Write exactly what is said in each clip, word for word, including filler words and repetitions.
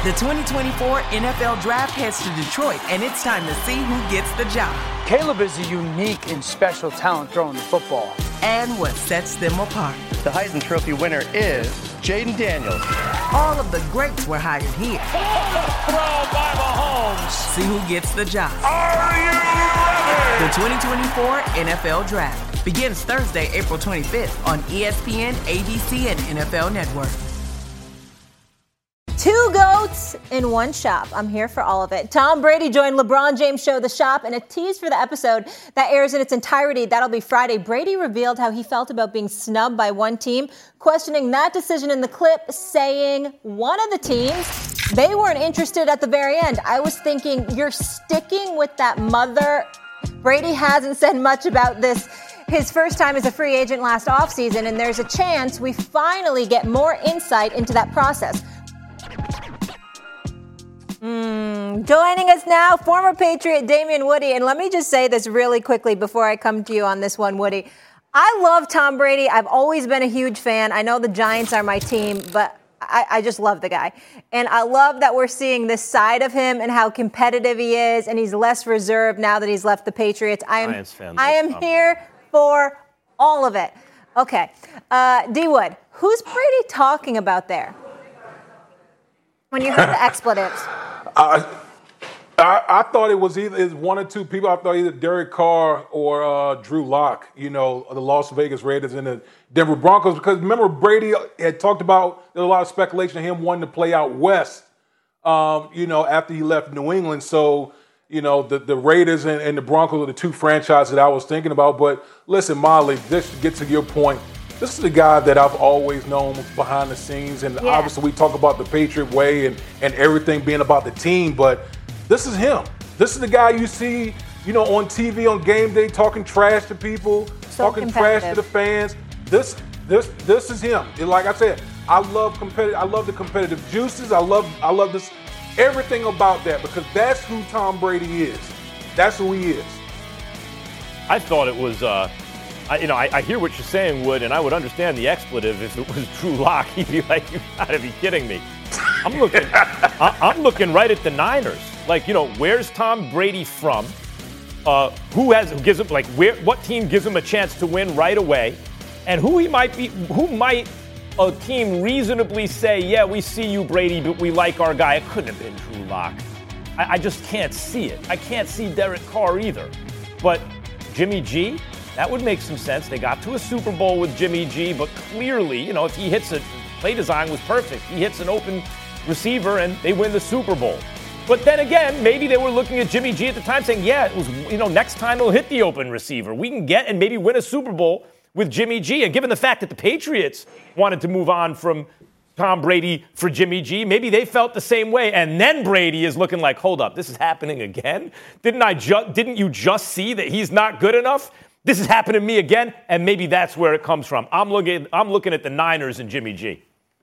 The twenty twenty-four N F L Draft heads to Detroit, and it's time to see who gets the job. Caleb is a unique and special talent throwing the football. And what sets them apart. The Heisman Trophy winner is Jaden Daniels. All of the greats were hired here. Throw by Mahomes. See who gets the job. Are you ready? The twenty twenty-four N F L Draft begins Thursday, April twenty-fifth on E S P N, A B C, and N F L Network. Two goats in one shop. I'm here for all of it. Tom Brady joined LeBron James' show, The Shop, and a tease for the episode that airs in its entirety. That'll be Friday. Brady revealed how he felt about being snubbed by one team, questioning that decision in the clip, saying one of the teams, they weren't interested at the very end. I was thinking, you're sticking with that mother. Brady hasn't said much about this. His first time as a free agent last offseason, and there's a chance we finally get more insight into that process. Mm, joining us now, former Patriot Damien Woody. And let me just say this really quickly before I come to you on this one, Woody. I love Tom Brady. I've always been a huge fan. I know the Giants are my team, but I, I just love the guy. And I love that we're seeing this side of him and how competitive he is, and he's less reserved now that he's left the Patriots. I am, I am here for all of it. Okay. Uh, D. Wood, who's Brady talking about there when you heard the expletives? I, I I thought it was either it was one or two people. I thought either Derek Carr or uh, Drew Lock, you know, the Las Vegas Raiders and the Denver Broncos. Because remember, Brady had talked about, there was a lot of speculation of him wanting to play out west, um, you know, after he left New England. So, you know, the, the Raiders and, and the Broncos are the two franchises that I was thinking about. But listen, Molly, just to get to your point, this is the guy that I've always known behind the scenes. And yeah. Obviously we talk about the Patriot way and, and everything being about the team, but this is him. This is the guy you see, you know, on T V on game day talking trash to people, so talking trash to the fans. This this this is him. And like I said, I love competitive I love the competitive juices. I love I love this everything about that, because that's who Tom Brady is. That's who he is. I thought it was uh I, you know, I, I hear what you're saying, Wood, and I would understand the expletive if it was Drew Lock. He'd be like, "You gotta be kidding me!" I'm looking, I, I'm looking right at the Niners. Like, you know, where's Tom Brady from? Uh, who has who gives him like where? What team gives him a chance to win right away? And who he might be? Who might a team reasonably say, "Yeah, we see you, Brady, but we like our guy"? It couldn't have been Drew Lock. I, I just can't see it. I can't see Derek Carr either. But Jimmy G. That would make some sense. They got to a Super Bowl with Jimmy G, but clearly, you know, if he hits it, play design was perfect. He hits an open receiver and they win the Super Bowl. But then again, maybe they were looking at Jimmy G at the time saying, yeah, it was, you know, next time he'll hit the open receiver. We can get and maybe win a Super Bowl with Jimmy G. And given the fact that the Patriots wanted to move on from Tom Brady for Jimmy G, maybe they felt the same way. And then Brady is looking like, hold up, this is happening again? Didn't I ju- didn't you just see that he's not good enough? This is happening to me again, and maybe that's where it comes from. I'm looking, I'm looking at the Niners and Jimmy G.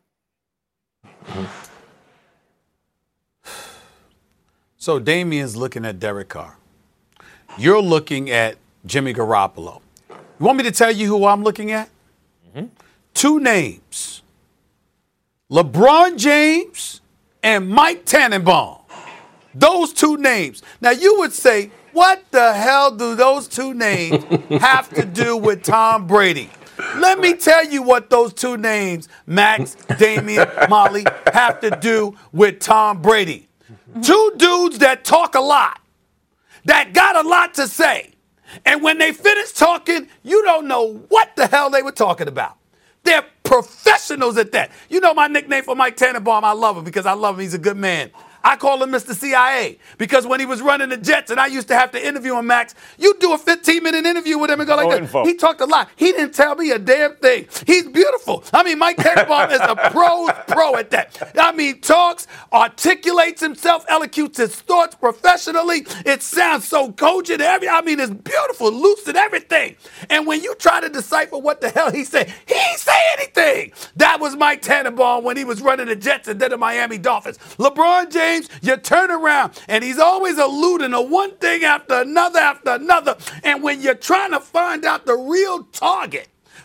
So Damien's looking at Derek Carr. You're looking at Jimmy Garoppolo. You want me to tell you who I'm looking at? Mm-hmm. Two names. LeBron James and Mike Tannenbaum. Those two names. Now, you would say, what the hell do those two names have to do with Tom Brady? Let me tell you what those two names, Max, Damien, Molly, have to do with Tom Brady. Two dudes that talk a lot, that got a lot to say. And when they finish talking, you don't know what the hell they were talking about. They're professionals at that. You know my nickname for Mike Tannenbaum, I love him because I love him. He's a good man. I call him Mister C I A because when he was running the Jets and I used to have to interview him, Max, you do a fifteen-minute interview with him and go like no that. He talked a lot. He didn't tell me a damn thing. He's beautiful. I mean, Mike Tannenbaum is a pro's pro at that. I mean, talks, articulates himself, elocutes his thoughts professionally. It sounds so cogent. Every, I mean, it's beautiful, lucid, everything. And when you try to decipher what the hell he said, he ain't say anything. That was Mike Tannenbaum when he was running the Jets and then the Miami Dolphins. LeBron James, you turn around, and he's always alluding to one thing after another after another. And when you're trying to find out the real target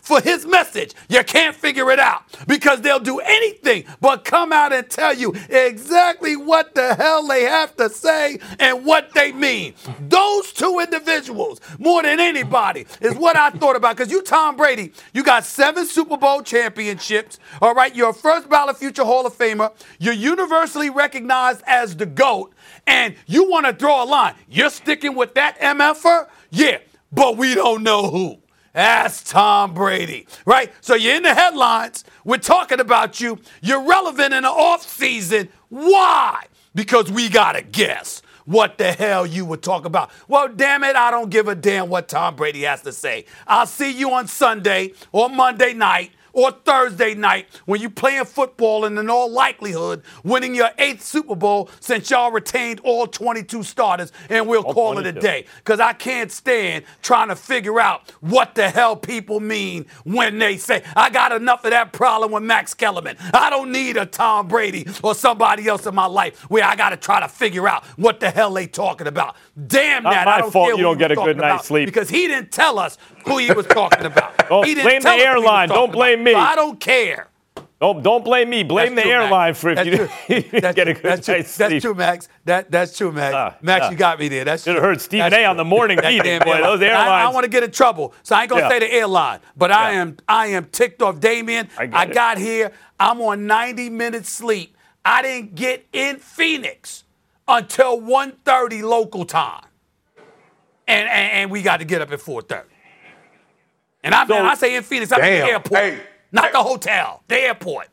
for his message. You can't figure it out because they'll do anything but come out and tell you exactly what the hell they have to say and what they mean. Those two individuals, more than anybody, is what I thought about. Because you, Tom Brady, you got seven Super Bowl championships. All right, you're a first ballot future Hall of Famer. You're universally recognized as the GOAT. And you want to draw a line. You're sticking with that M F-er? Yeah, but we don't know who. That's Tom Brady, right? So you're in the headlines. We're talking about you. You're relevant in the offseason. Why? Because we got to guess what the hell you would talk about. Well, damn it, I don't give a damn what Tom Brady has to say. I'll see you on Sunday or Monday night or Thursday night when you're playing football and in all likelihood winning your eighth Super Bowl since y'all retained all twenty-two starters, and we'll all call twenty-two. It a day. Because I can't stand trying to figure out what the hell people mean when they say, I got enough of that problem with Max Kellerman. I don't need a Tom Brady or somebody else in my life where I got to try to figure out what the hell they talking about. Damn that. Not my I don't fault care you don't get a good night's sleep. Because he didn't tell us who he was talking about. Don't he didn't blame tell the us airline. Don't blame me. So I don't care. Don't don't blame me. Blame That's the true, airline Max. for if That's you true. didn't That's get a true. good That's true. night's sleep. That's true, Max. That that's true, Max. Uh, Max, uh, you got me there. That's should have true. heard Stephen That's A. on the morning That meeting. damn Boy, airline. those airlines. I, I want to get in trouble, so I ain't gonna Yeah. say the airline. But Yeah. I am I am ticked off, Damien. I, get I it. got here. I'm on ninety minutes sleep. I didn't get in Phoenix until one thirty local time, and, and and we got to get up at four thirty. And I, So- man, I say in Phoenix, I mean Damn. the airport, Hey. not the hotel, the airport.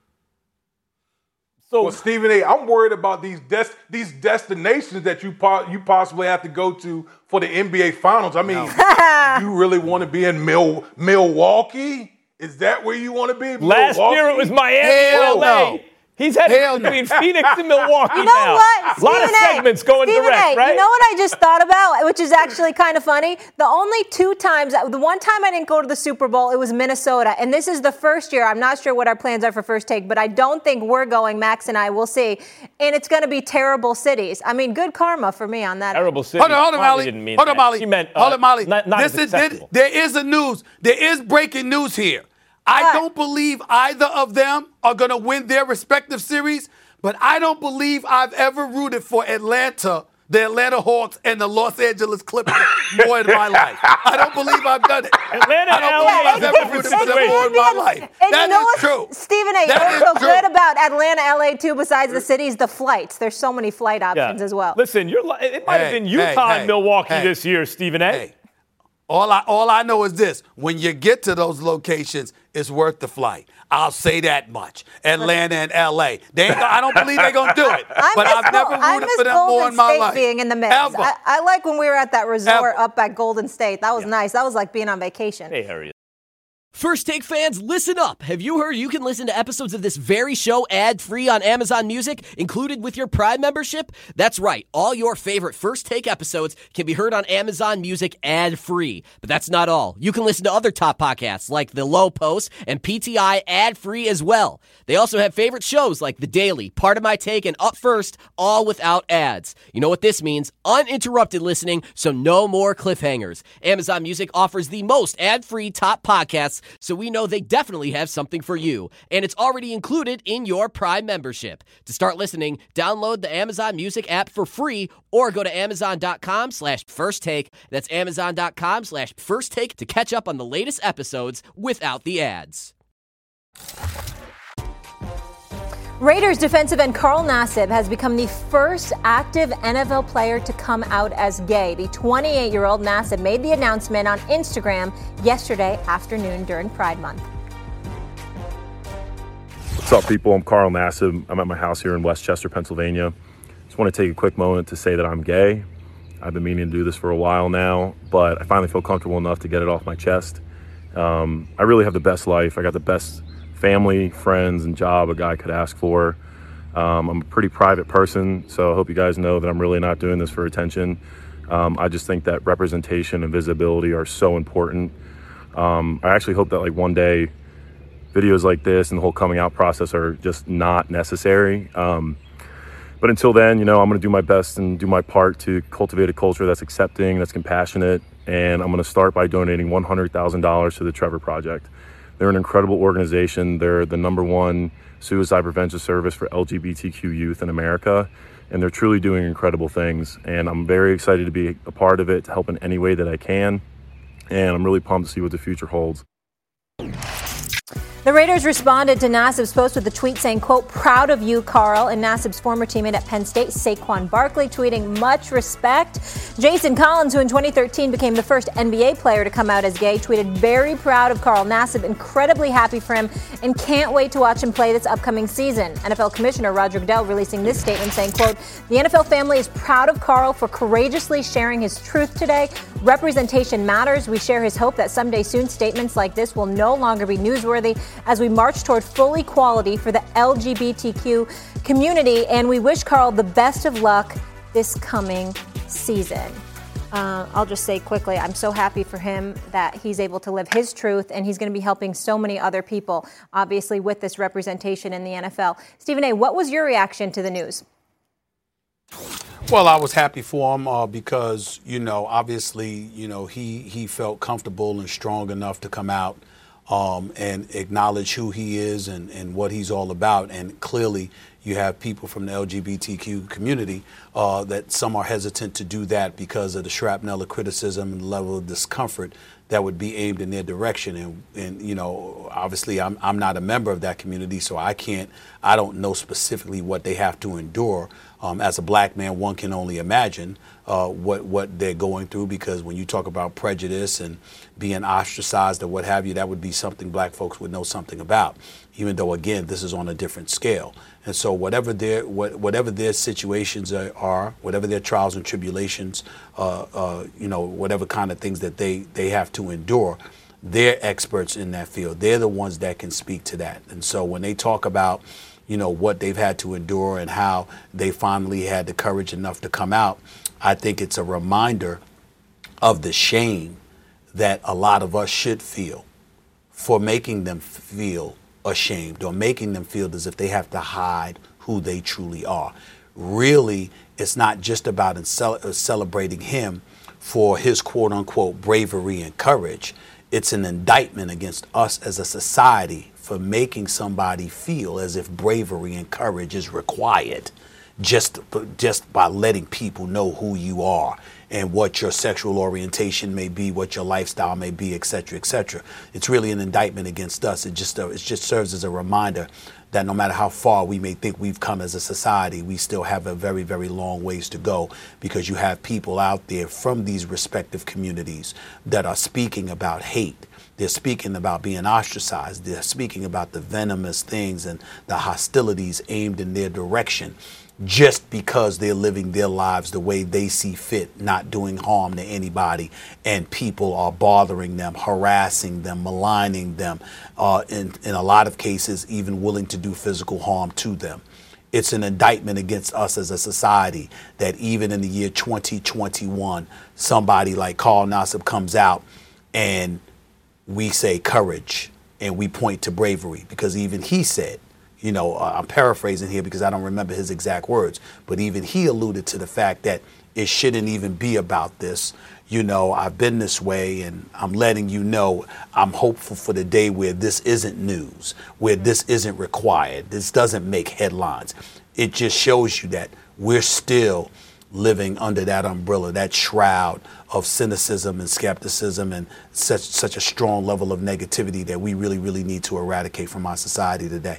So Well, Stephen A., I'm worried about these des- these destinations that you po- you possibly have to go to for the N B A Finals. I mean, you really want to be in Mil- Milwaukee? Is that where you want to be? last Milwaukee? year it was Miami Hell or L A. no. He's headed Hell no. between Phoenix and Milwaukee You know now. what? A lot of Stephen A, segments going Stephen direct, A, right? You know what I just thought about, which is actually kind of funny? The only two times, the one time I didn't go to the Super Bowl, it was Minnesota. And this is the first year. I'm not sure what our plans are for First Take, but I don't think we're going, Max and I, we'll see. And it's going to be terrible cities. I mean, good karma for me on that. Terrible city. Hold on, hold on, Probably Molly. didn't mean Hold on, that. Molly. She meant, uh, hold on, Molly. Not, not this as is, there, acceptable. there is a news. There is breaking news here. I What? don't believe either of them are going to win their respective series, but I don't believe I've ever rooted for Atlanta, the Atlanta Hawks, and the Los Angeles Clippers more in my life. I don't believe I've done it. Atlanta I don't and believe L A I've is a ever different rooted for them situation. more in my life. And That you know is what, true. Stephen A, That what's is so true. good about Atlanta, L A too, besides the cities, the flights. There's so many flight options as well. Listen, you're, li- it might have Hey, been Utah hey, and hey, Milwaukee hey. this year, Stephen A. Hey, all I all I know is this: when you get to those locations, it's worth the flight. I'll say that much. Atlanta and L A. They ain't, I don't believe they're gonna do it. I but miss I've never Gol- I rooted miss for them Golden more in my State life. being in the mix. Ever. I, I like when we were at that resort Ever. up at Golden State. That was nice. That was like being on vacation. Hey, Harry. First Take fans, listen up. Have you heard you can listen to episodes of this very show ad-free on Amazon Music, included with your Prime membership? That's right. All your favorite First Take episodes can be heard on Amazon Music ad-free. But that's not all. You can listen to other top podcasts like The Low Post and P T I ad-free as well. They also have favorite shows like The Daily, Part of My Take, and Up First, all without ads. You know what this means? Uninterrupted listening, so no more cliffhangers. Amazon Music offers the most ad-free top podcasts, so we know they definitely have something for you. And it's already included in your Prime membership. To start listening, download the Amazon Music app for free or go to amazon.com slash first take. That's amazon.com slash first take to catch up on the latest episodes without the ads. Raiders defensive end Carl Nassib has become the first active N F L player to come out as gay. The twenty-eight-year-old Nassib made the announcement on Instagram yesterday afternoon during Pride Month. What's up, people? I'm Carl Nassib. I'm at my house here in Westchester, Pennsylvania. Just want to take a quick moment to say that I'm gay. I've been meaning to do this for a while now, but I finally feel comfortable enough to get it off my chest. Um, I really have the best life. I got the best family, friends, and job a guy could ask for. Um, I'm a pretty private person, so I hope you guys know that I'm really not doing this for attention. Um, I just think that representation and visibility are so important. Um, I actually hope that like one day videos like this and the whole coming out process are just not necessary. Um, But until then, you know, I'm going to do my best and do my part to cultivate a culture that's accepting, that's compassionate, and I'm going to start by donating one hundred thousand dollars to the Trevor Project. They're an incredible organization. They're the number one suicide prevention service for L G B T Q youth in America, and they're truly doing incredible things. And I'm very excited to be a part of it, to help in any way that I can, and I'm really pumped to see what the future holds. The Raiders responded to Nassib's post with a tweet saying, quote, proud of you, Carl, and Nassib's former teammate at Penn State, Saquon Barkley, tweeting much respect. Jason Collins, who in twenty thirteen became the first N B A player to come out as gay, tweeted very proud of Carl Nassib, incredibly happy for him, and can't wait to watch him play this upcoming season. N F L Commissioner Roger Goodell releasing this statement saying, quote, the N F L family is proud of Carl for courageously sharing his truth today. Representation matters. We share his hope that someday soon statements like this will no longer be newsworthy as we march toward full equality for the L G B T Q community, and we wish Carl the best of luck this coming season. Uh, I'll just say quickly, I'm so happy for him that he's able to live his truth, and he's going to be helping so many other people, obviously, with this representation in the N F L. Stephen A., what was your reaction to the news? Well, I was happy for him uh, because, you know, obviously, you know, he, he felt comfortable and strong enough to come out Um, and acknowledge who he is and, and what he's all about. And clearly you have people from the L G B T Q community uh, that some are hesitant to do that because of the shrapnel of criticism and the level of discomfort that would be aimed in their direction. And, and you know, obviously I'm, I'm not a member of that community, so I can't, I don't know specifically what they have to endure. Um, as a black man, one can only imagine uh, what what they're going through, because when you talk about prejudice and being ostracized or what have you, that would be something black folks would know something about, even though, again, this is on a different scale. And so whatever their what, whatever their situations are, are, whatever their trials and tribulations, uh, uh, you know, whatever kind of things that they, they have to endure, they're experts in that field. They're the ones that can speak to that. And so when they talk about, you know, what they've had to endure and how they finally had the courage enough to come out, I think it's a reminder of the shame that a lot of us should feel for making them feel ashamed or making them feel as if they have to hide who they truly are. Really, it's not just about celebrating him for his quote unquote bravery and courage. It's an indictment against us as a society for making somebody feel as if bravery and courage is required just, just by letting people know who you are and what your sexual orientation may be, what your lifestyle may be, et cetera, et cetera. It's really an indictment against us. It just, uh, it just serves as a reminder that no matter how far we may think we've come as a society, we still have a very, very long ways to go, because you have people out there from these respective communities that are speaking about hate. They're speaking about being ostracized. They're speaking about the venomous things and the hostilities aimed in their direction, just because they're living their lives the way they see fit, not doing harm to anybody, and people are bothering them, harassing them, maligning them, uh, in, in a lot of cases even willing to do physical harm to them. It's an indictment against us as a society that even in the year twenty twenty-one, somebody like Carl Nassib comes out and we say courage and we point to bravery, because even he said, you know, uh, I'm paraphrasing here because I don't remember his exact words, but even he alluded to the fact that it shouldn't even be about this. You know, I've been this way and I'm letting you know I'm hopeful for the day where this isn't news, where this isn't required. This doesn't make headlines. It just shows you that we're still living under that umbrella, that shroud of cynicism and skepticism and such such a strong level of negativity that we really, really need to eradicate from our society today.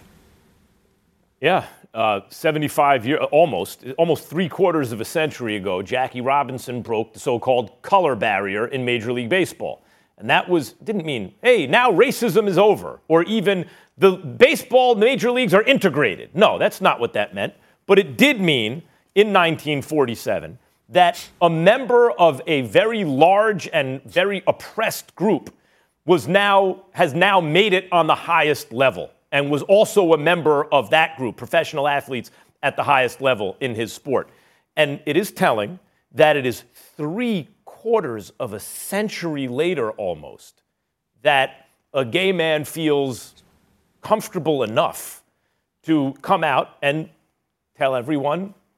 Yeah, uh, seventy-five years, almost, almost three quarters of a century ago, Jackie Robinson broke the so-called color barrier in Major League Baseball. And that was, didn't mean, hey, now racism is over, or even the baseball major leagues are integrated. No, that's not what that meant. But it did mean, in nineteen forty-seven, that a member of a very large and very oppressed group was now, has now made it on the highest level, and was also a member of that group, professional athletes at the highest level in his sport. And it is telling that it is three quarters of a century later almost that a gay man feels comfortable enough to come out and tell everyone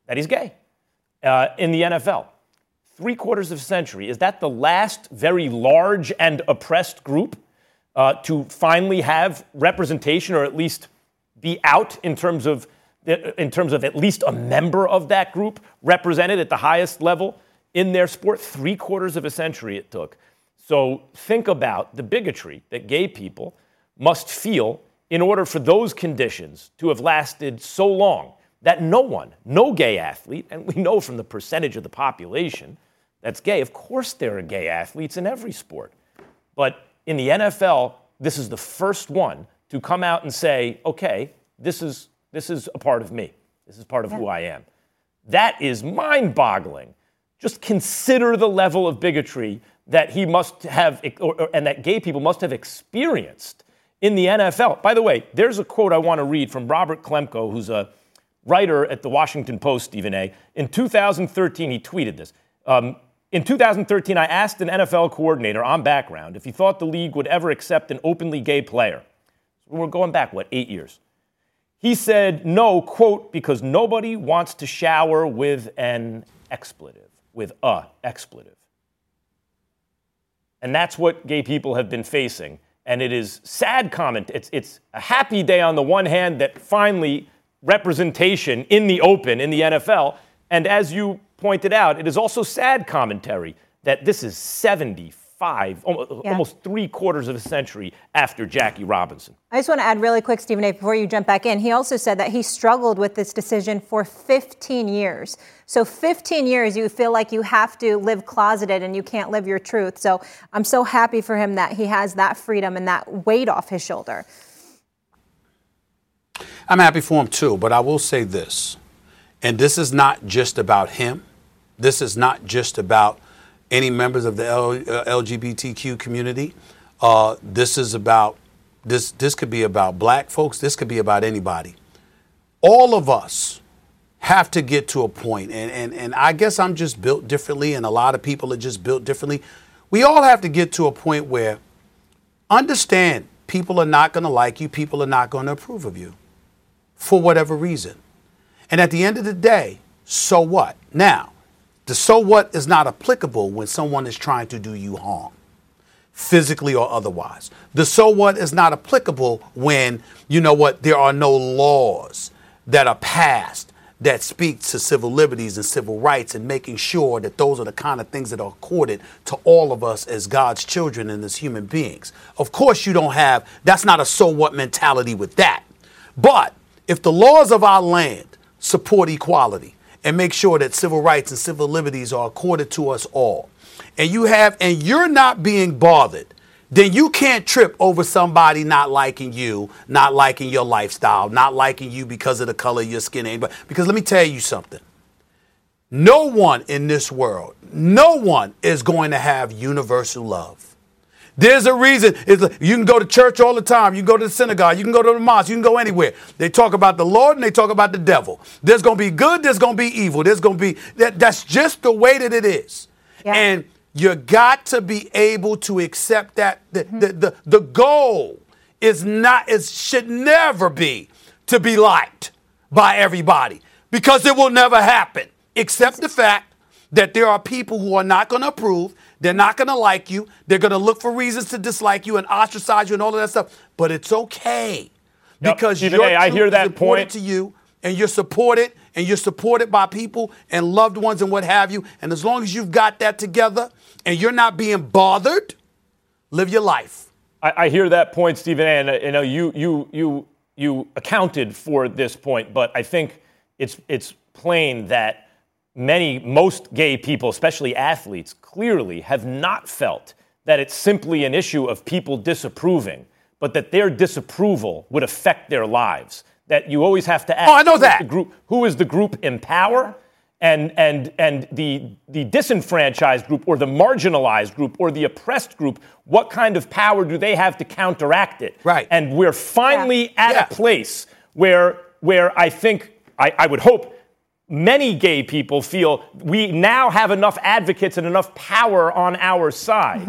that he's gay uh, in the N F L. Three quarters of a century. Is that the last very large and oppressed group uh, to finally have representation, or at least be out in terms of in terms of at least a member of that group represented at the highest level in their sport? Three quarters of a century it took. So think about the bigotry that gay people must feel in order for those conditions to have lasted so long, that no one, no gay athlete, and we know from the percentage of the population that's gay, of course there are gay athletes in every sport. But in the N F L, this is the first one to come out and say, okay, this is this is a part of me. This is part of who I am. That is mind-boggling. Just consider the level of bigotry that he must have, or, or, and that gay people must have experienced in the N F L. By the way, there's a quote I want to read from Robert Klemko, who's a writer at the Washington Post, Stephen A. In two thousand thirteen, he tweeted this. Um, in two thousand thirteen, I asked an N F L coordinator on background if he thought the league would ever accept an openly gay player. We're going back, what, eight years? He said no, quote, because nobody wants to shower with an expletive, with a expletive. And that's what gay people have been facing. And it is sad comment. It's, it's a happy day on the one hand that finally representation in the open in the N F L. And as you pointed out, it is also sad commentary that this is seventy-five, yeah. almost three quarters of a century after Jackie Robinson. I just want to add really quick, Stephen A., before you jump back in. He also said that he struggled with this decision for fifteen years. So fifteen years, you feel like you have to live closeted and you can't live your truth. So I'm so happy for him that he has that freedom and that weight off his shoulder. I'm happy for him too, but I will say this, and this is not just about him. This is not just about any members of the L G B T Q community. Uh, this is about, this, this could be about black folks. This could be about anybody. All of us have to get to a point, and, and, and I guess I'm just built differently, and a lot of people are just built differently. We all have to get to a point where understand people are not going to like you. People are not going to approve of you for whatever reason. And at the end of the day, so what? Now, the so what is not applicable when someone is trying to do you harm, physically or otherwise. The so what is not applicable when, you know what, there are no laws that are passed that speak to civil liberties and civil rights and making sure that those are the kind of things that are accorded to all of us as God's children and as human beings. Of course, you don't have, that's not a so what mentality with that. But if the laws of our land support equality and make sure that civil rights and civil liberties are accorded to us all, and you have, and you're not being bothered, then you can't trip over somebody not liking you, not liking your lifestyle, not liking you because of the color of your skin. Because let me tell you something. No one in this world, no one is going to have universal love. There's a reason. It's like, you can go to church all the time. You can go to the synagogue. You can go to the mosque. You can go anywhere. They talk about the Lord and they talk about the devil. There's going to be good. There's going to be evil. There's going to be that. That's just the way that it is. Yeah. And you got to be able to accept that. The, mm-hmm. the, the, the goal is not, it should never be to be liked by everybody, because it will never happen, except the fact that there are people who are not going to approve. They're not going to like you. They're going to look for reasons to dislike you and ostracize you and all of that stuff. But it's okay, yep. because Stephen your A., I hear that is important point to you, and you're supported, and you're supported by people and loved ones and what have you. And as long as you've got that together and you're not being bothered, live your life. I, I hear that point, Stephen A., and you know you you you you accounted for this point, but I think it's it's plain that many, most gay people, especially athletes, clearly have not felt that it's simply an issue of people disapproving, but that their disapproval would affect their lives. That you always have to ask, oh, I know that. The group, who is the group in power? And and and the the disenfranchised group or the marginalized group or the oppressed group, what kind of power do they have to counteract it? Right. And we're finally yeah. at yeah. a place where where I think, I, I would hope, many gay people feel we now have enough advocates and enough power on our side mm-hmm.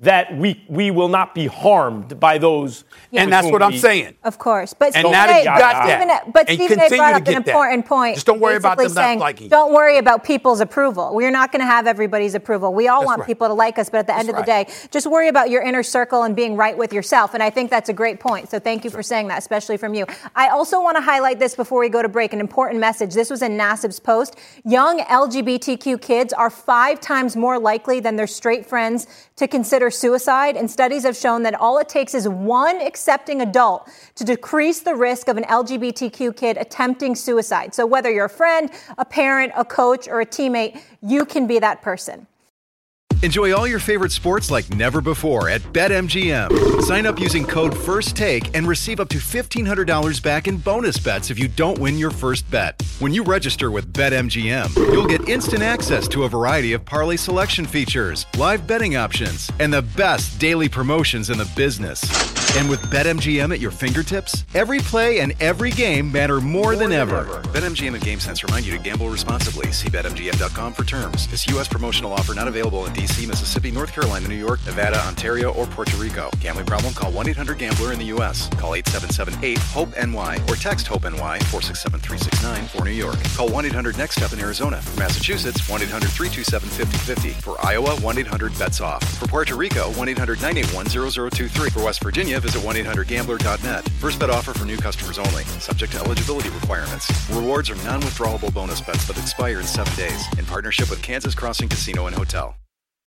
that we we will not be harmed by those. And that's what I'm we, saying. Of course. But and Stephen now that you A, got Stephen that, A, but and Stephen A brought up an important that. point. Just don't worry about them saying, not liking you. Don't worry about people's approval. We're not going to have everybody's approval. We all That's want right. people to like us, but at the That's end of the right. day, just worry about your inner circle and being right with yourself. And I think that's a great point. So thank you That's for right. saying that, especially from you. I also want to highlight this before we go to break, an important message. This was in NASIB's post. Young L G B T Q kids are five times more likely than their straight friends to consider suicide. And studies have shown that all it takes is one accepting adult to decrease the risk of an L G B T Q kid attempting suicide. So whether you're a friend, a parent, a coach, or a teammate, you can be that person. Enjoy all your favorite sports like never before at BetMGM. Sign up using code FIRSTTAKE and receive up to fifteen hundred dollars back in bonus bets if you don't win your first bet. When you register with BetMGM, you'll get instant access to a variety of parlay selection features, live betting options, and the best daily promotions in the business. And with BetMGM at your fingertips, every play and every game matter more, more than, than ever. ever. BetMGM and GameSense remind you to gamble responsibly. See Bet M G M dot com for terms. This U S promotional offer not available in D C, Mississippi, North Carolina, New York, Nevada, Ontario, or Puerto Rico. Gambling problem? Call one eight hundred gambler in the U S. Call eight seven seven eight hope N Y or text HOPE-NY four six seven three six nine for New York. Call one eight hundred next step in Arizona. For Massachusetts, one eight hundred three two seven five zero five zero. For Iowa, one eight hundred bets off. For Puerto Rico, one eight hundred nine eight one zero zero two three. For West Virginia, visit one eight hundred gambler dot net. First bet offer for new customers only. Subject to eligibility requirements. Rewards are non-withdrawable bonus bets that expire in seven days. In partnership with Kansas Crossing Casino and Hotel.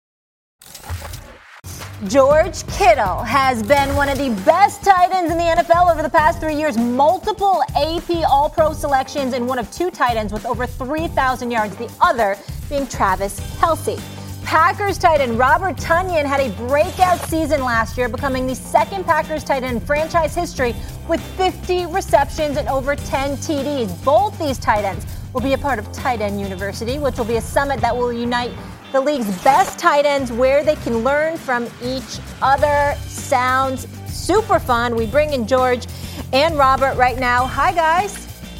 George Kittle has been one of the best tight ends in the N F L over the past three years. Multiple A P All-Pro selections and one of two tight ends with over three thousand yards, the other being Travis Kelce. Packers tight end Robert Tonyan had a breakout season last year, becoming the second Packers tight end in franchise history with fifty receptions and over ten T Ds. Both these tight ends will be a part of Tight End University, which will be a summit that will unite the league's best tight ends where they can learn from each other. Sounds super fun. We bring in George and Robert right now. Hi, guys.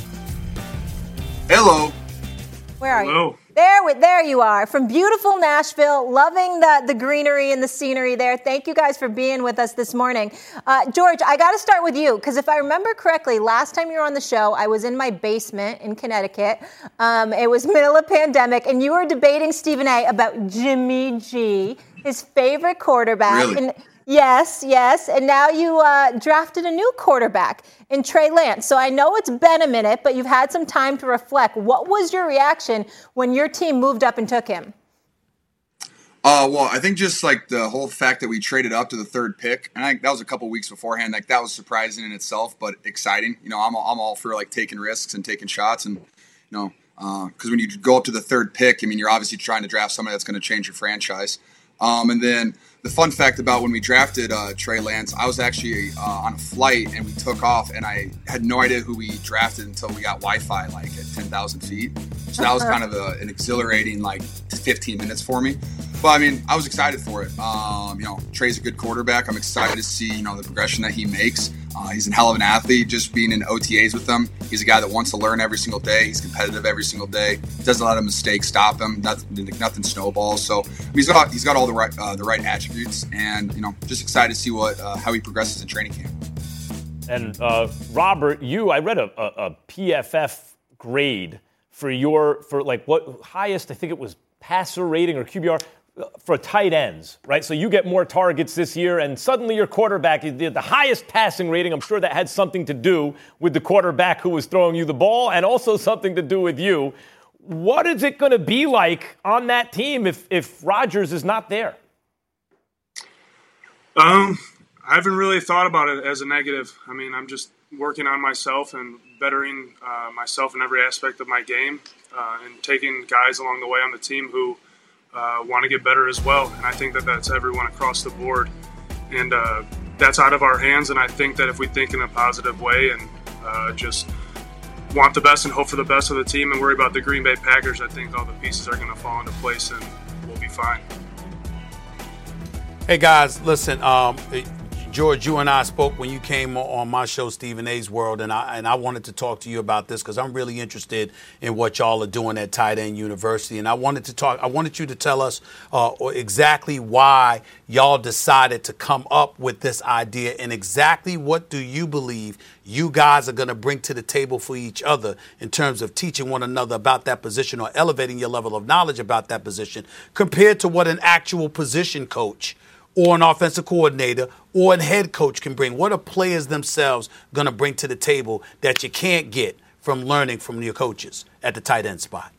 Hello. Where are Hello. you? There, we- there you are. From beautiful Nashville, loving the, the greenery and the scenery there. Thank you guys for being with us this morning. Uh, George, I got to start with you, because if I remember correctly, last time you were on the show, I was in my basement in Connecticut. Um, it was middle of pandemic, and you were debating Stephen A. about Jimmy G, his favorite quarterback. Really? And yes, yes. And now you uh, drafted a new quarterback in Trey Lance. So I know it's been a minute, but you've had some time to reflect. What was your reaction when your team moved up and took him? Uh, well, I think just like the whole fact that we traded up to the third pick, and I think that was a couple weeks beforehand. Like that was surprising in itself, but exciting. You know, I'm I'm all for like taking risks and taking shots, and you know, because uh, when you go up to the third pick, I mean, you're obviously trying to draft somebody that's going to change your franchise. Um, and then the fun fact about when we drafted uh, Trey Lance, I was actually uh, on a flight and we took off, and I had no idea who we drafted until we got Wi-Fi like at ten thousand feet. So that was kind of a, an exhilarating like fifteen minutes for me. But I mean, I was excited for it. Um, you know, Trey's a good quarterback. I'm excited to see, you know, the progression that he makes. Uh, he's a hell of an athlete. Just being in O T As with him, he's a guy that wants to learn every single day. He's competitive every single day. Doesn't let a mistake stop him. Nothing, nothing snowballs. So I mean, he's got he's got all the right uh, the right attributes, and you know, just excited to see what uh, how he progresses in training camp. And uh, Robert, you, I read a, a, a P F F grade for your for like what highest, I think it was passer rating or Q B R. For tight ends, right? So you get more targets this year, and suddenly your quarterback is the highest passing rating. I'm sure that had something to do with the quarterback who was throwing you the ball, and also something to do with you. What is it going to be like on that team if if Rodgers is not there? Um, I haven't really thought about it as a negative. I mean, I'm just working on myself and bettering uh, myself in every aspect of my game, uh, and taking guys along the way on the team who Uh, want to get better as well. And I think that that's everyone across the board. And uh, that's out of our hands. And I think that if we think in a positive way and uh, just want the best and hope for the best of the team and worry about the Green Bay Packers, I think all the pieces are going to fall into place and we'll be fine. Hey, guys, listen, um, George, you and I spoke when you came on my show, Stephen A's World, and I and I wanted to talk to you about this because I'm really interested in what y'all are doing at Tight End University. And I wanted to talk. I wanted you to tell us uh, exactly why y'all decided to come up with this idea, and exactly what do you believe you guys are going to bring to the table for each other in terms of teaching one another about that position or elevating your level of knowledge about that position compared to what an actual position coach or an offensive coordinator or a head coach can bring. What are players themselves going to bring to the table that you can't get from learning from your coaches at the tight end spot?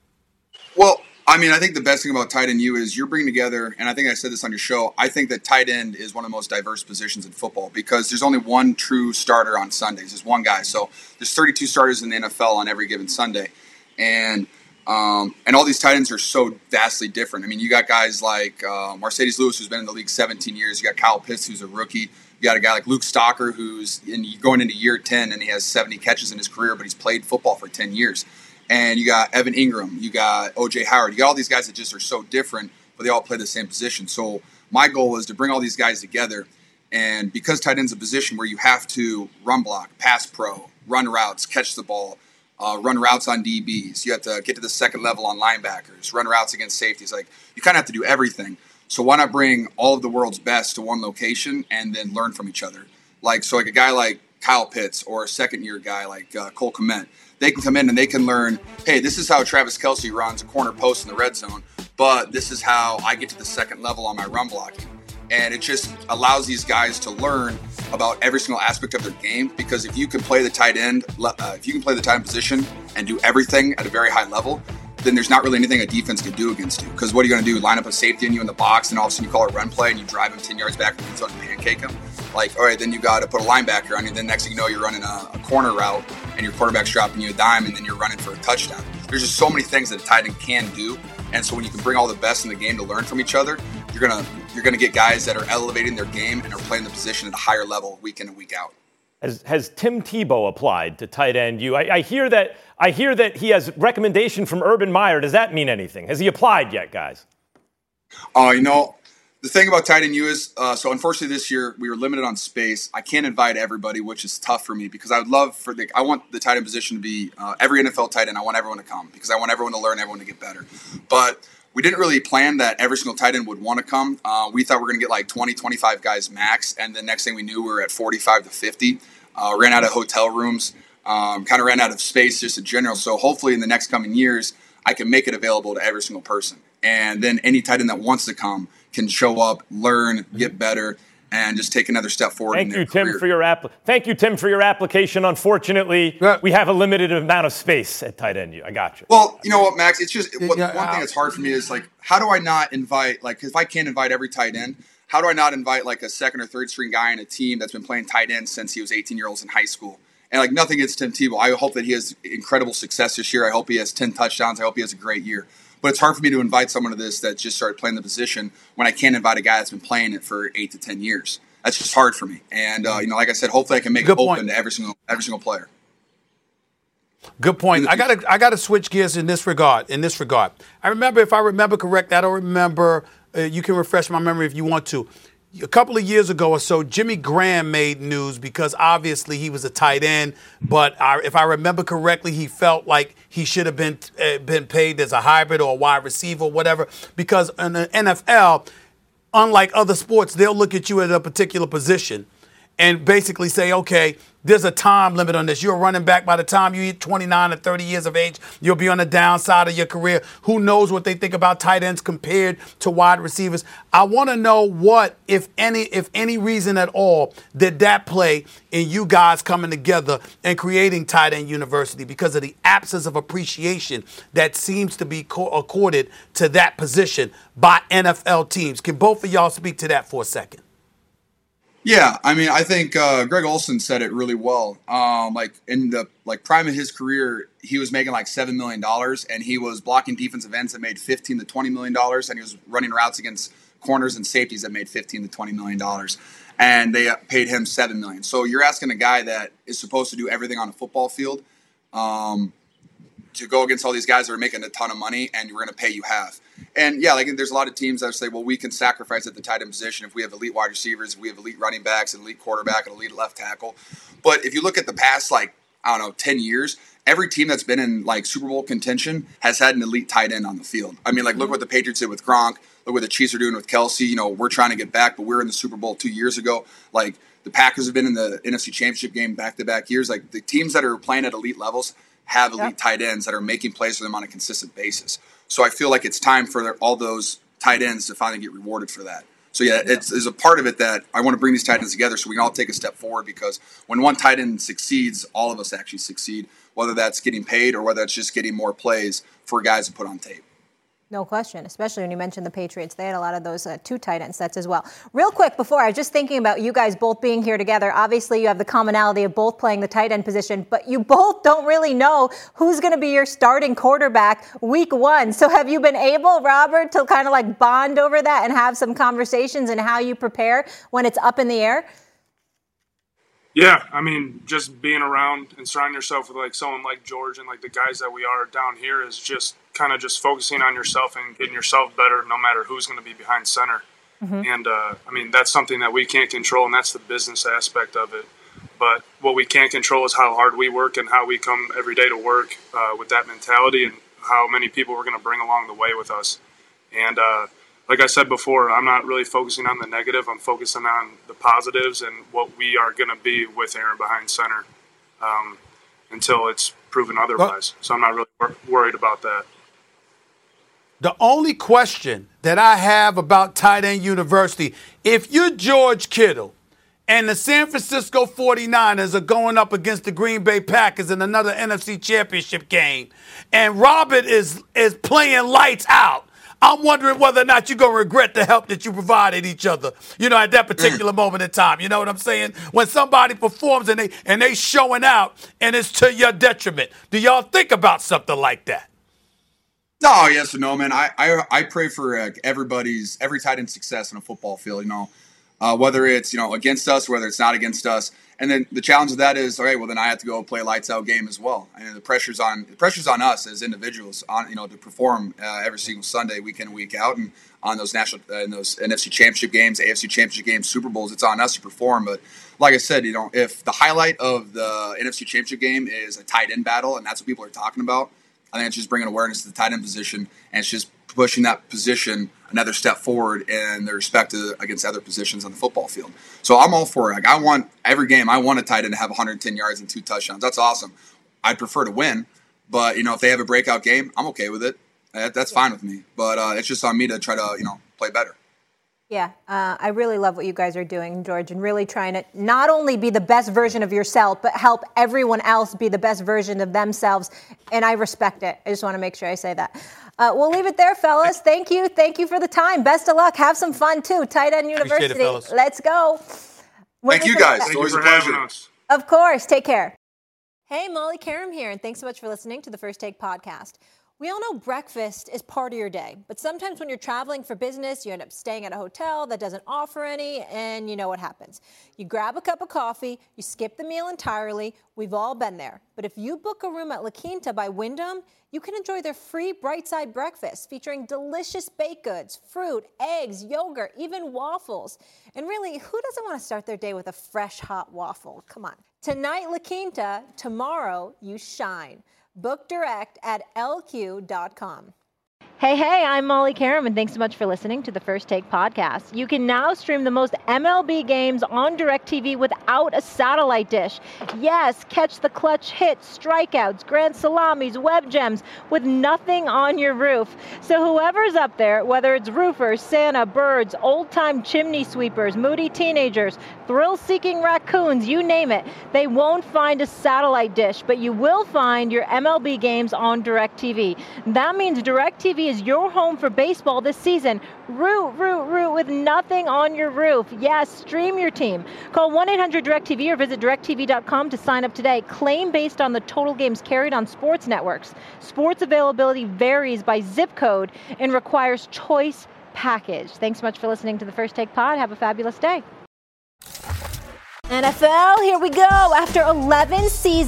Well, I mean, I think the best thing about tight end U is you're bringing together, and I think I said this on your show, I think that tight end is one of the most diverse positions in football because there's only one true starter on Sundays. There's one guy. So there's thirty-two starters in the N F L on every given Sunday. And Um, and all these tight ends are so vastly different. I mean, you got guys like uh, Mercedes Lewis, who's been in the league seventeen years. You got Kyle Pitts, who's a rookie. You got a guy like Luke Stalker, who's in, going into year ten, and he has seventy catches in his career, but he's played football for ten years. And you got Evan Ingram. You got O J Howard. You got all these guys that just are so different, but they all play the same position. So my goal was to bring all these guys together. And because tight end's a position where you have to run block, pass pro, run routes, catch the ball, Uh, run routes on D Bs. You have to get to the second level on linebackers, run routes against safeties. Like, you kind of have to do everything. So why not bring all of the world's best to one location and then learn from each other? Like, so like a guy like Kyle Pitts or a second-year guy like uh, Cole Kmet, they can come in and they can learn, hey, this is how Travis Kelce runs a corner post in the red zone, but this is how I get to the second level on my run blocking. And it just allows these guys to learn about every single aspect of their game, because if you can play the tight end, uh, if you can play the tight end position and do everything at a very high level, then there's not really anything a defense can do against you. Because what are you going to do? Line up a safety in you in the box, and all of a sudden you call a run play and you drive him ten yards back from the zone and pancake him? Like, all right, then you got to put a linebacker on you. Then next thing you know, you're running a, a corner route and your quarterback's dropping you a dime, and then you're running for a touchdown. There's just so many things that a tight end can do. And so when you can bring all the best in the game to learn from each other, you're gonna you're gonna get guys that are elevating their game and are playing the position at a higher level week in and week out. Has, has Tim Tebow applied to tight end U? I, I hear that I hear that he has recommendation from Urban Meyer. Does that mean anything? Has he applied yet, guys? Oh, uh, you know, the thing about tight end U is, uh, so unfortunately this year we were limited on space. I can't invite everybody, which is tough for me because I would love for the I want the tight end position to be uh, every N F L tight end. I want everyone to come because I want everyone to learn, everyone to get better. But we didn't really plan that every single tight end would want to come. Uh, we thought we were going to get like twenty, twenty-five guys max, and the next thing we knew, we were at forty-five to fifty. Uh, ran out of hotel rooms, um, kind of ran out of space just in general. So hopefully in the next coming years, I can make it available to every single person. And then any tight end that wants to come can show up, learn, get better, and just take another step forward. Thank in their you, Tim, career. for your app. Thank you, Tim, for your application. Unfortunately, yeah. we have a limited amount of space at tight end. I got you. Well, you know what, Max? It's just what, yeah, one thing that's hard for me is like, how do I not invite? Like, if I can't invite every tight end, how do I not invite like a second or third string guy in a team that's been playing tight end since he was eighteen years old in high school? And like nothing against Tim Tebow. I hope that he has incredible success this year. I hope he has ten touchdowns. I hope he has a great year. But it's hard for me to invite someone to this that just started playing the position when I can't invite a guy that's been playing it for eight to ten years. That's just hard for me. And uh, you know, like I said, hopefully I can make Good it point. open to every single every single player. Good point. I gotta I gotta switch gears in this regard. In this regard, I remember, if I remember correct, I don't remember. Uh, you can refresh my memory if you want to. A couple of years ago or so, Jimmy Graham made news because obviously he was a tight end, but I, if I remember correctly, he felt like he should have been uh, been paid as a hybrid or a wide receiver or whatever, because in the N F L, unlike other sports, they'll look at you at a particular position and basically say, okay, there's a time limit on this. You're a running back. By the time you hit twenty-nine or thirty years of age, you'll be on the downside of your career. Who knows what they think about tight ends compared to wide receivers? I want to know what, if any, if any reason at all, did that play in you guys coming together and creating Tight End University, because of the absence of appreciation that seems to be co- accorded to that position by N F L teams. Can both of y'all speak to that for a second? Yeah, I mean, I think uh, Greg Olsen said it really well. Um, like in the like prime of his career, he was making like seven million dollars, and he was blocking defensive ends that made fifteen to twenty million dollars, and he was running routes against corners and safeties that made fifteen to twenty million dollars, and they paid him seven million. So you're asking a guy that is supposed to do everything on a football field um, to go against all these guys that are making a ton of money, and we're going to pay you half. And yeah, like there's a lot of teams that say, well, we can sacrifice at the tight end position if we have elite wide receivers, if we have elite running backs, an elite quarterback, an elite left tackle. But if you look at the past, like, I don't know, ten years, every team that's been in like Super Bowl contention has had an elite tight end on the field. I mean, like, look what the Patriots did with Gronk. Look what the Chiefs are doing with Kelsey. You know, we're trying to get back, but we were in the Super Bowl two years ago. Like, the Packers have been in the N F C Championship game back-to-back years. Like, the teams that are playing at elite levels have elite yep. tight ends that are making plays for them on a consistent basis. So I feel like it's time for their, all those tight ends to finally get rewarded for that. So, yeah, yeah. It's, it's a part of it that I want to bring these tight ends together so we can all take a step forward, because when one tight end succeeds, all of us actually succeed, whether that's getting paid or whether it's just getting more plays for guys to put on tape. No question, especially when you mentioned the Patriots. They had a lot of those uh, two tight end sets as well. Real quick, before, I was just thinking about you guys both being here together. Obviously, you have the commonality of both playing the tight end position, but you both don't really know who's going to be your starting quarterback week one. So have you been able, Robert, to kind of like bond over that and have some conversations and how you prepare when it's up in the air? Yeah, I mean, just being around and surrounding yourself with like someone like George and like the guys that we are down here is just kind of just focusing on yourself and getting yourself better no matter who's going to be behind center. Mm-hmm. And, uh, I mean, that's something that we can't control, and that's the business aspect of it. But what we can control is how hard we work and how we come every day to work uh, with that mentality and how many people we're going to bring along the way with us. And, uh, like I said before, I'm not really focusing on the negative. I'm focusing on the positives and what we are going to be with Aaron behind center um, until it's proven otherwise. So I'm not really wor- worried about that. The only question that I have about Tight End University, if you're George Kittle and the San Francisco forty-niners are going up against the Green Bay Packers in another N F C Championship game, and Robert is is playing lights out, I'm wondering whether or not you're going to regret the help that you provided each other, you know, at that particular moment in time. You know what I'm saying? When somebody performs and they and they showing out and it's to your detriment. Do y'all think about something like that? No, yes or no, man. I I, I pray for uh, everybody's, every tight end success in a football field, you know, uh, whether it's, you know, against us, whether it's not against us. And then the challenge of that is, all right, well, then I have to go play a lights out game as well. And the pressure's on the pressure's on us as individuals, on you know, to perform uh, every single Sunday, week in, week out, and on those national, uh, in those N F C Championship games, A F C Championship games, Super Bowls. It's on us to perform. But like I said, you know, if the highlight of the N F C Championship game is a tight end battle, and that's what people are talking about, I think it's just bringing awareness to the tight end position, and it's just pushing that position another step forward in their respect to, against other positions on the football field. So I'm all for it. Like, I want every game, I want a tight end to have one hundred ten yards and two touchdowns. That's awesome. I'd prefer to win, but you know, if they have a breakout game, I'm okay with it. That, that's fine with me. But uh, it's just on me to try to, you know, play better. Yeah, uh, I really love what you guys are doing, George, and really trying to not only be the best version of yourself, but help everyone else be the best version of themselves. And I respect it. I just want to make sure I say that. Uh, we'll leave it there, fellas. Thank you. Thank you for the time. Best of luck. Have some fun, too. Tight End University. It, Let's go. Thank you, guys. It's always a pleasure. Of course. Take care. Hey, Molly Karam here, and thanks so much for listening to the First Take podcast. We all know breakfast is part of your day, but sometimes when you're traveling for business, you end up staying at a hotel that doesn't offer any, and you know what happens. You grab a cup of coffee, you skip the meal entirely. We've all been there. But if you book a room at La Quinta by Wyndham, you can enjoy their free Bright Side breakfast featuring delicious baked goods, fruit, eggs, yogurt, even waffles. And really, who doesn't want to start their day with a fresh, hot waffle? Come on. Tonight, La Quinta. Tomorrow, you shine. Book direct at L Q dot com. Hey, hey, I'm Molly Karam, and thanks so much for listening to the First Take podcast. You can now stream the most M L B games on DirecTV without a satellite dish. Yes, catch the clutch hits, strikeouts, grand salamis, web gems with nothing on your roof. So whoever's up there, whether it's roofers, Santa, birds, old-time chimney sweepers, moody teenagers, thrill-seeking raccoons, you name it, they won't find a satellite dish, but you will find your M L B games on DirecTV. That means DirecTV is your home for baseball this season. Root, root, root with nothing on your roof. Yes, stream your team. Call one eight hundred direct T V or visit direct T V dot com to sign up today. Claim based on the total games carried on sports networks. Sports availability varies by zip code and requires choice package. Thanks so much for listening to the First Take Pod. Have a fabulous day. N F L, here we go. After eleven seasons,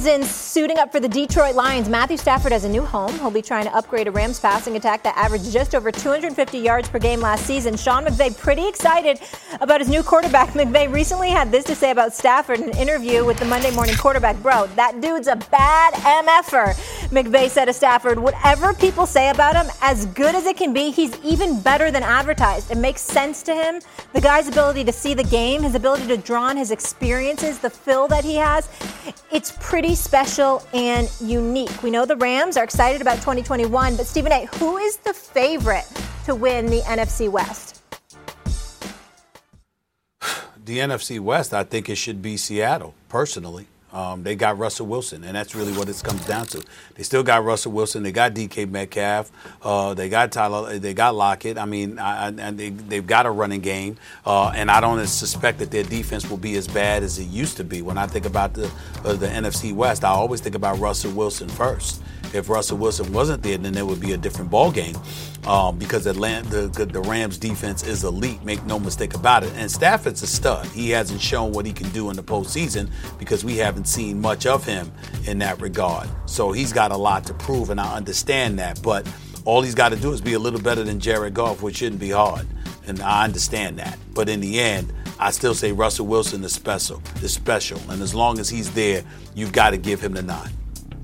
suiting up for the Detroit Lions. Matthew Stafford has a new home. He'll be trying to upgrade a Rams passing attack that averaged just over two hundred fifty yards per game last season. Sean McVay pretty excited about his new quarterback. McVay recently had this to say about Stafford in an interview with the Monday Morning Quarterback. Bro, that dude's a bad M F-er. McVay said to Stafford, whatever people say about him, as good as it can be, he's even better than advertised. It makes sense to him. The guy's ability to see the game, his ability to draw on his experiences, the fill that he has, it's pretty special and unique. We know the Rams are excited about twenty twenty-one, but Stephen A., who is the favorite to win the N F C West? The N F C West, I think it should be Seattle, personally. Um, they got Russell Wilson, and that's really what it comes down to. They still got Russell Wilson. They got D K Metcalf. Uh, they got Tyler. They got Lockett. I mean, I, and they, they've got a running game, uh, and I don't suspect that their defense will be as bad as it used to be. When I think about the uh, the N F C West, I always think about Russell Wilson first. If Russell Wilson wasn't there, then it would be a different ball game um, because Atlanta, the, the Rams defense is elite, make no mistake about it. And Stafford's a stud. He hasn't shown what he can do in the postseason because we haven't seen much of him in that regard. So he's got a lot to prove, and I understand that. But all he's got to do is be a little better than Jared Goff, which shouldn't be hard. And I understand that. But in the end, I still say Russell Wilson is special. Is special. And as long as he's there, you've got to give him the nod.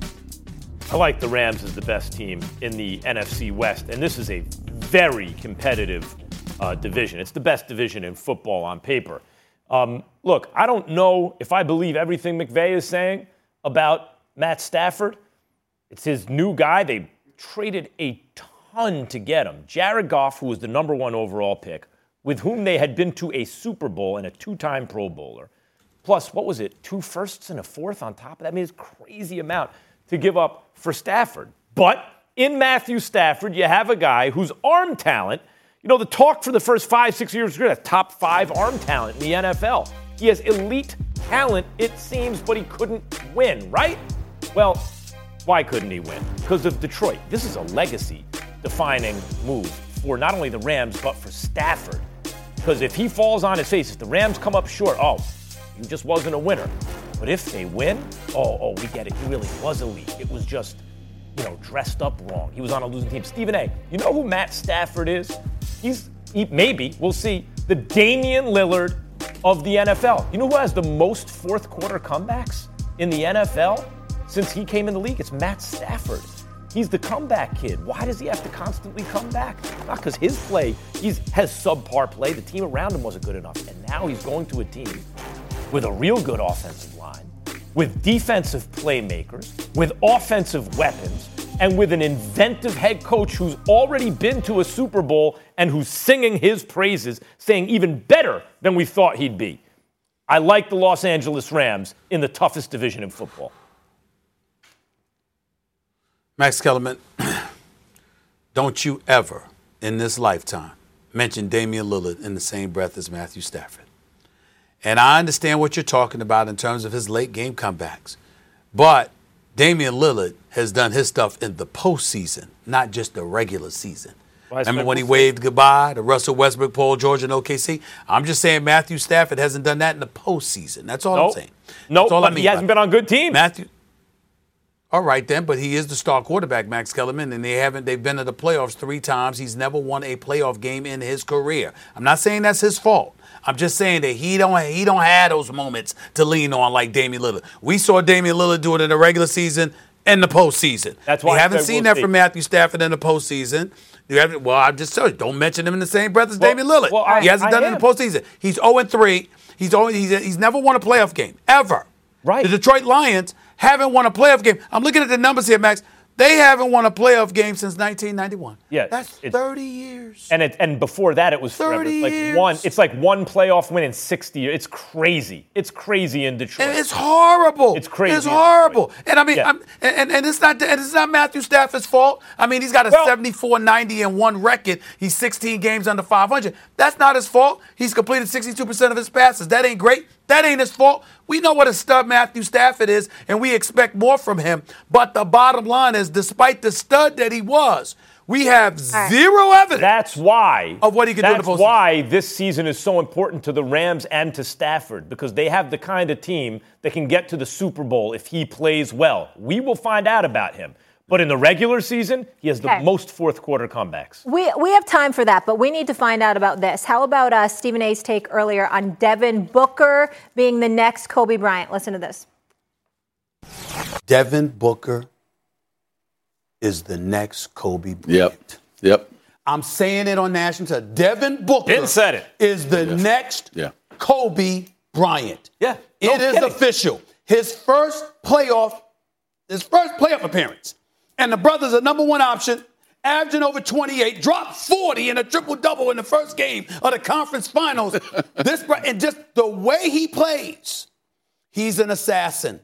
I like the Rams as the best team in the N F C West, and this is a very competitive uh, division. It's the best division in football on paper. Um, look, I don't know if I believe everything McVay is saying about Matt Stafford. It's his new guy. They traded a ton to get him. Jared Goff, who was the number one overall pick, with whom they had been to a Super Bowl and a two-time Pro Bowler. Plus, what was it, two firsts and a fourth on top of that? I mean, it's a crazy amount to give up for Stafford. But in Matthew Stafford, you have a guy whose arm talent, you know, the talk for the first five, six years, is top five arm talent in the N F L. He has elite talent, it seems, but he couldn't win, right? Well, why couldn't he win? Because of Detroit. This is a legacy-defining move for not only the Rams, but for Stafford. Because if he falls on his face, if the Rams come up short, oh, he just wasn't a winner. But if they win, oh, oh, we get it. He really was elite. It was just, you know, dressed up wrong. He was on a losing team. Stephen A., you know who Matt Stafford is? He's, he, maybe, we'll see, the Damian Lillard of the N F L. You know who has the most fourth quarter comebacks in the N F L since he came in the league? It's Matt Stafford. He's the comeback kid. Why does he have to constantly come back? Not because his play, he has subpar play. The team around him wasn't good enough. And now he's going to a team with a real good offensive line, with defensive playmakers, with offensive weapons, and with an inventive head coach who's already been to a Super Bowl and who's singing his praises, saying even better than we thought he'd be. I like the Los Angeles Rams in the toughest division in football. Max Kellerman, don't you ever in this lifetime mention Damian Lillard in the same breath as Matthew Stafford. And I understand what you're talking about in terms of his late game comebacks. But Damian Lillard has done his stuff in the postseason, not just the regular season. Well, Remember when he waved goodbye to Russell Westbrook, Paul George, and O K C? I'm just saying Matthew Stafford hasn't done that in the postseason. That's all nope. I'm saying. No, nope, but I mean he hasn't been on good teams. Matthew. All right, then, but he is the star quarterback, Max Kellerman, and they haven't. They've been to the playoffs three times. He's never won a playoff game in his career. I'm not saying that's his fault. I'm just saying that he don't he don't have those moments to lean on like Damian Lillard. We saw Damian Lillard do it in the regular season and the postseason. That's why we haven't seen we'll that see. from Matthew Stafford in the postseason. You haven't, well, I'm just telling you, don't mention him in the same breath as well, Damian Lillard. Well, I, he hasn't I done am. it in the postseason. He's oh and three. He's always, he's he's never won a playoff game ever. Right. The Detroit Lions haven't won a playoff game. I'm looking at the numbers here, Max. They haven't won a playoff game since nineteen ninety-one. Yeah, that's thirty years. And it, and before that, it was forever. thirty It's like years. one. It's like one playoff win in sixty years. It's crazy. It's crazy in Detroit. And it's horrible. It's crazy. It's horrible. And I mean, Yeah. I'm, and, and it's not and it's not Matthew Stafford's fault. I mean, he's got a Well- seventy-four ninety and one record. He's sixteen games under five hundred. That's not his fault. He's completed sixty-two percent of his passes. That ain't great. That ain't his fault. We know what a stud Matthew Stafford is, and we expect more from him. But the bottom line is, despite the stud that he was, we have zero evidence. That's why of what he can do in the postseason. That's why this season is so important to the Rams and to Stafford, because they have the kind of team that can get to the Super Bowl if he plays well. We will find out about him. But in the regular season, he has the okay. most fourth-quarter comebacks. We we have time for that, but we need to find out about this. How about uh, Stephen A's take earlier on Devin Booker being the next Kobe Bryant? Listen to this. Devin Booker is the next Kobe Bryant. Yep. Yep. I'm saying it on national television. Devin Booker Didn't said it. is the yeah. next yeah. Kobe Bryant. Yeah. No it kidding. is official. His first playoff, his first playoff appearance. And the brother's a number one option, averaging over twenty-eight, dropped forty in a triple-double in the first game of the conference finals. This and just the way he plays, he's an assassin.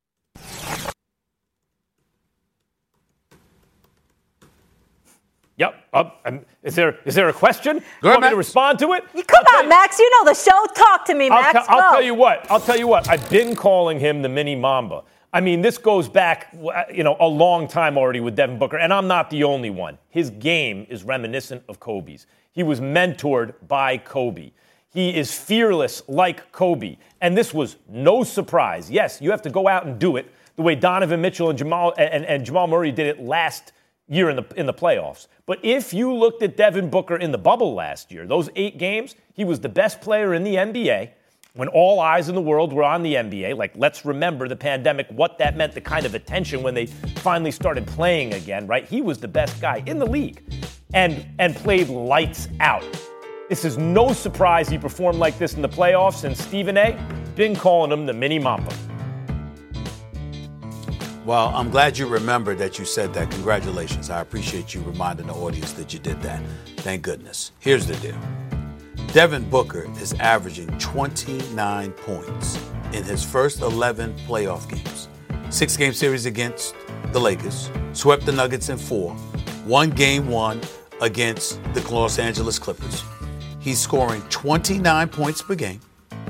Yep. Uh, um, is there is there a question? Go you ahead, want Max. me to respond to it? You, come I'll on, you, Max. You know the show. Talk to me, Max. I'll, t- I'll Go. tell you what. I'll tell you what. I've been calling him the mini Mamba. I mean, this goes back, you know, a long time already with Devin Booker, and I'm not the only one. His game is reminiscent of Kobe's. He was mentored by Kobe. He is fearless like Kobe, and this was no surprise. Yes, you have to go out and do it the way Donovan Mitchell and Jamal and, and Jamal Murray did it last year in the in the playoffs. But if you looked at Devin Booker in the bubble last year, those eight games, he was the best player in the N B A. When all eyes in the world were on the N B A, like, let's remember the pandemic, what that meant, the kind of attention when they finally started playing again, right? He was the best guy in the league and and played lights out. This is no surprise he performed like this in the playoffs, and Stephen A. been calling him the mini Mamba. Well, I'm glad you remembered that you said that. Congratulations. I appreciate you reminding the audience that you did that. Thank goodness. Here's the deal. Devin Booker is averaging twenty-nine points in his first eleven playoff games. Six-game series against the Lakers, swept the Nuggets in four, won game one against the Los Angeles Clippers. He's scoring twenty-nine points per game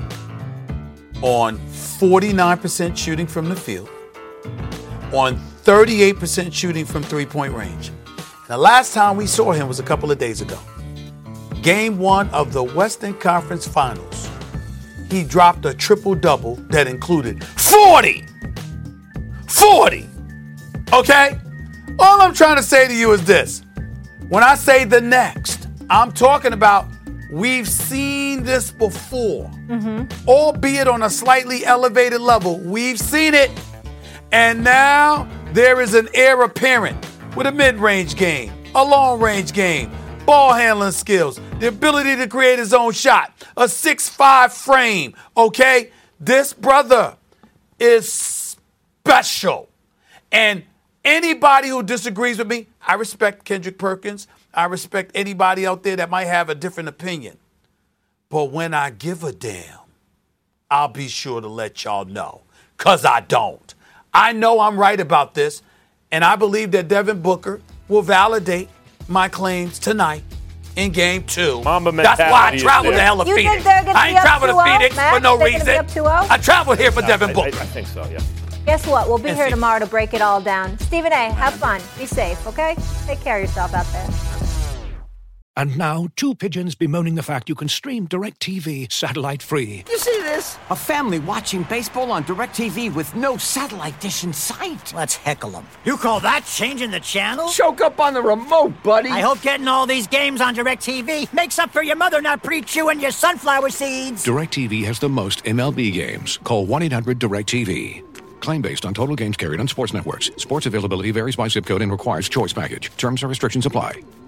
on forty-nine percent shooting from the field, on thirty-eight percent shooting from three-point range. The last time we saw him was a couple of days ago. Game one of the Western Conference Finals, he dropped a triple-double that included forty. forty. Okay? All I'm trying to say to you is this. When I say the next, I'm talking about we've seen this before, mm-hmm. albeit on a slightly elevated level. We've seen it. And now there is an heir apparent with a mid-range game, a long-range game, ball handling skills, the ability to create his own shot, a six five frame, okay? This brother is special. And anybody who disagrees with me, I respect Kendrick Perkins. I respect anybody out there that might have a different opinion. But when I give a damn, I'll be sure to let y'all know, because I don't. I know I'm right about this, and I believe that Devin Booker will validate my claims tonight in game two. Mamba That's why I traveled to hell of you Phoenix. Think they're gonna I be ain't up traveled to two oh, Phoenix Max? for no They're reason. Be up two oh? I traveled here for I, Devin I, Booker. I, I think so, yeah. Guess what? We'll be And here see- tomorrow to break it all down. Stephen A., have fun. Be safe, okay? Take care of yourself out there. And now, two pigeons bemoaning the fact you can stream DirecTV satellite-free. You see this? A family watching baseball on DirecTV with no satellite dish in sight. Let's heckle them. You call that changing the channel? Choke up on the remote, buddy. I hope getting all these games on DirecTV makes up for your mother not pre-chewing your sunflower seeds. DirecTV has the most M L B games. Call one eight hundred direct T V. Claim based on total games carried on sports networks. Sports availability varies by zip code and requires choice package. Terms and restrictions apply.